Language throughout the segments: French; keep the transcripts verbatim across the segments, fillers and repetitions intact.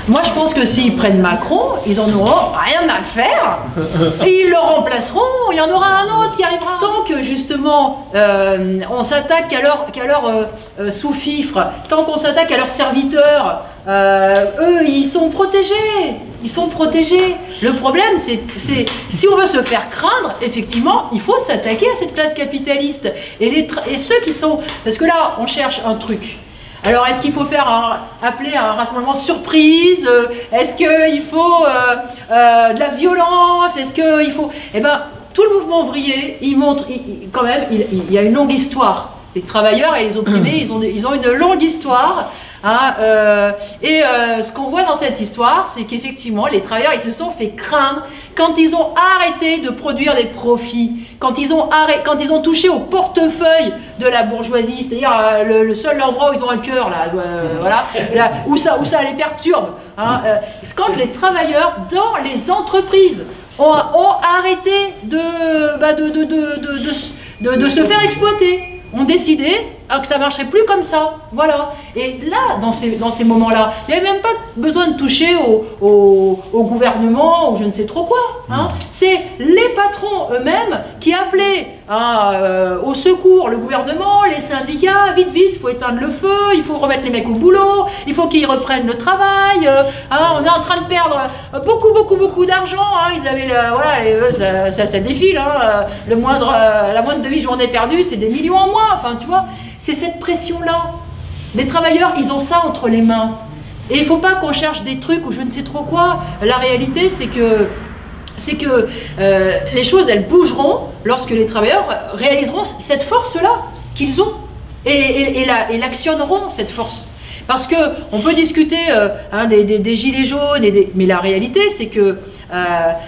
Moi, je pense que s'ils prennent Macron, ils en auront rien à faire et ils le remplaceront. Il y en aura un autre qui arrivera. Tant que justement euh, on s'attaque qu'à leur, qu'à leur euh, euh, sous-fifre, tant qu'on s'attaque à leurs serviteurs, euh, eux, ils sont protégés. Ils sont protégés. Le problème, c'est, c'est si on veut se faire craindre, effectivement, il faut s'attaquer à cette classe capitaliste et, les tra- et ceux qui sont. Parce que là, on cherche un truc. Alors, est-ce qu'il faut faire un, appeler un rassemblement surprise? Est-ce qu'il faut euh, euh, de la violence? Est-ce qu'il faut... Eh bien, tout le mouvement ouvrier, il montre, il, il, quand même, il, il y a une longue histoire. Les travailleurs et les opprimés, ils ont, ils ont une longue histoire. Hein, euh, et euh, ce qu'on voit dans cette histoire, c'est qu'effectivement, les travailleurs, ils se sont fait craindre quand ils ont arrêté de produire des profits, quand ils ont, arrêté, quand ils ont touché au portefeuille de la bourgeoisie, c'est-à-dire euh, le, le seul endroit où ils ont un cœur, là, euh, voilà, là, où, ça, où ça les perturbe. Hein, euh, c'est quand les travailleurs dans les entreprises ont, ont arrêté de, bah, de, de, de, de, de, de, de se faire exploiter, ont décidé que ça ne marcherait plus comme ça, voilà. Et là, dans ces, dans ces moments-là, il n'y avait même pas besoin de toucher au, au, au gouvernement ou je ne sais trop quoi. Hein. C'est les patrons eux-mêmes qui appelaient hein, euh, au secours le gouvernement, les syndicats, vite, vite, il faut éteindre le feu, il faut remettre les mecs au boulot, il faut qu'ils reprennent le travail, euh, hein, on est en train de perdre beaucoup, beaucoup, beaucoup d'argent, hein, ils avaient, le, voilà, les, eux, ça, ça, ça défile, hein, le moindre, euh, la moindre demi-journée perdue, c'est des millions en moins, enfin, tu vois. C'est cette pression-là. Les travailleurs, ils ont ça entre les mains. Et il ne faut pas qu'on cherche des trucs ou je ne sais trop quoi. La réalité, c'est que, c'est que euh, les choses, elles bougeront lorsque les travailleurs réaliseront cette force-là qu'ils ont et, et, et, la, et l'actionneront, cette force. Parce qu'on peut discuter euh, hein, des, des, des gilets jaunes, et des, mais la réalité, c'est que... Euh,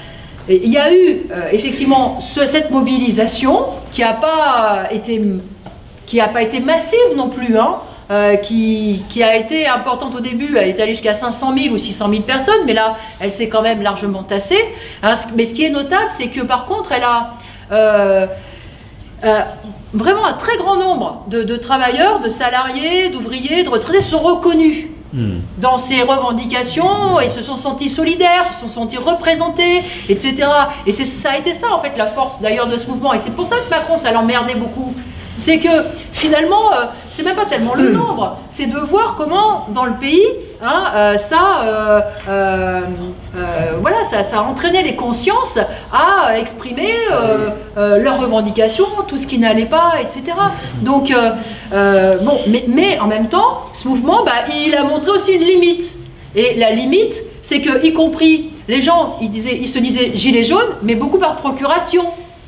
il y a eu euh, effectivement ce, cette mobilisation qui n'a pas été... qui n'a pas été massive non plus, hein, euh, qui, qui a été importante au début, elle est allée jusqu'à cinq cent mille ou six cent mille personnes, mais là, elle s'est quand même largement tassée. Hein, mais ce qui est notable, c'est que par contre, elle a euh, euh, vraiment un très grand nombre de, de travailleurs, de salariés, d'ouvriers, de retraités sont reconnus mmh. dans ces revendications et se sont sentis solidaires, se sont sentis représentés, et cetera. Et c'est, ça a été ça, en fait, la force d'ailleurs de ce mouvement. Et c'est pour ça que Macron, ça l'emmerdait beaucoup. C'est que finalement, euh, c'est même pas tellement le nombre, c'est de voir comment dans le pays, hein, euh, ça, euh, euh, euh, voilà, ça, ça a entraîné les consciences à exprimer euh, euh, leurs revendications, tout ce qui n'allait pas, et cetera. Donc, euh, euh, bon, mais, mais en même temps, ce mouvement, bah, il a montré aussi une limite. Et la limite, c'est que, y compris les gens, ils, disaient, ils se disaient gilets jaunes, mais beaucoup par procuration.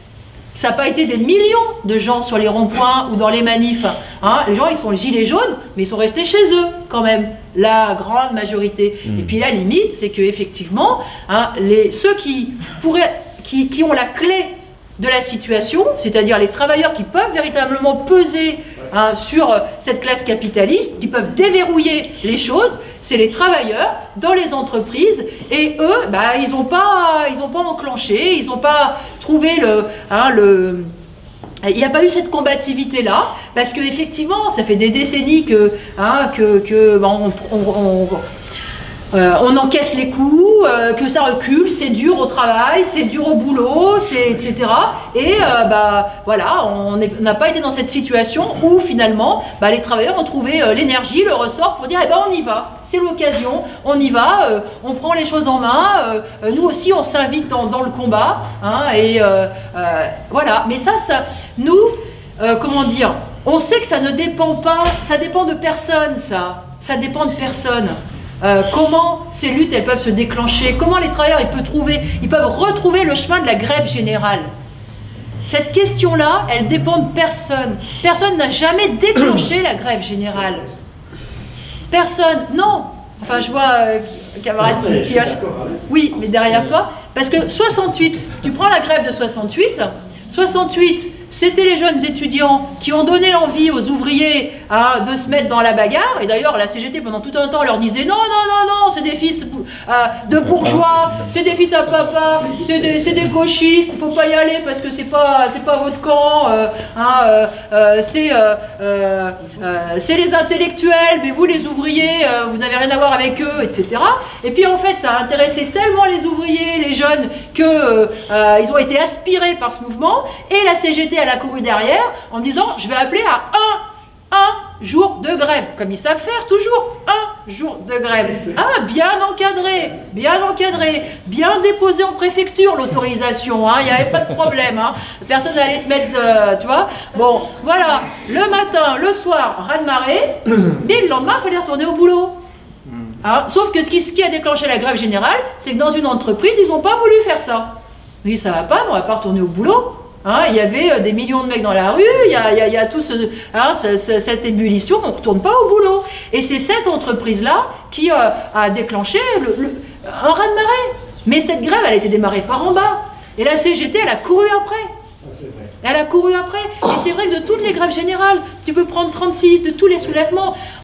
Ça n'a pas été des millions de gens sur les ronds-points ou dans les manifs. Hein. Les gens, ils sont gilets jaunes, mais ils sont restés chez eux quand même, la grande majorité. Mmh. Et puis la limite, c'est qu'effectivement, hein, les, ceux qui, pourraient, qui, qui ont la clé de la situation, c'est-à-dire les travailleurs qui peuvent véritablement peser hein, sur cette classe capitaliste, qui peuvent déverrouiller les choses, c'est les travailleurs dans les entreprises, et eux, bah, ils n'ont pas, ils n'ont pas enclenché, ils n'ont pas trouvé le, hein, le... Il n'y a pas eu cette combativité-là, parce qu'effectivement, ça fait des décennies que, hein, que, que bon, on, on, on, euh, on encaisse les coups, euh, que ça recule, c'est dur au travail, c'est dur au boulot, c'est, et cetera. Et euh, bah, voilà, on n'a pas été dans cette situation où finalement, bah, les travailleurs ont trouvé euh, l'énergie, le ressort pour dire eh ben, on y va, c'est l'occasion, on y va, euh, on prend les choses en main, euh, nous aussi on s'invite dans, dans le combat, hein, et euh, euh, voilà. Mais ça, ça nous, euh, comment dire, on sait que ça ne dépend pas, ça dépend de personne, ça, ça dépend de personne. Euh, comment ces luttes elles peuvent se déclencher, comment les travailleurs ils peuvent, trouver, ils peuvent retrouver le chemin de la grève générale. Cette question-là, elle dépend de personne. Personne n'a jamais déclenché la grève générale. Personne, non. Enfin, je vois euh, un camarade qui, qui a... Oui, mais derrière toi, parce que soixante-huit, tu prends la grève de soixante-huit, soixante-huit, c'était les jeunes étudiants qui ont donné l'envie aux ouvriers hein, de se mettre dans la bagarre. Et d'ailleurs, la C G T, pendant tout un temps, leur disait non, non, non, non, c'est des fils euh, de bourgeois, c'est des fils à papa, c'est des, c'est des gauchistes, il ne faut pas y aller parce que c'est pas, c'est pas votre camp, euh, hein, euh, euh, c'est euh, euh, euh, les intellectuels, mais vous, les ouvriers, euh, vous n'avez rien à voir avec eux, et cetera. Et puis, en fait, ça a intéressé tellement les ouvriers, les jeunes, qu'ils euh, ont été aspirés par ce mouvement. Et la C G T, elle a couru derrière en disant je vais appeler à un, un jour de grève, comme ils savent faire toujours, un jour de grève. Ah, bien encadré, bien encadré, bien déposé en préfecture l'autorisation, hein, il n'y avait pas de problème, hein, personne n'allait te mettre, de, tu vois. Bon, voilà, le matin, le soir, raz-de-marée, mais le lendemain, il fallait retourner au boulot. Hein, sauf que ce qui, ce qui a déclenché la grève générale, c'est que dans une entreprise, ils n'ont pas voulu faire ça. Oui, ça va pas, on va pas retourner au boulot. Hein, il y avait euh, des millions de mecs dans la rue, il y a, il y a, il y a tout ce, hein, ce, ce, cette ébullition, on ne retourne pas au boulot. Et c'est cette entreprise-là qui euh, a déclenché le, le, un raz-de-marée. Mais cette grève, elle a été démarrée par en bas. Et la C G T, elle a couru après. Elle a couru après. Et c'est vrai que de toutes les grèves générales, tu peux prendre trente-six, de tous les soulèvements,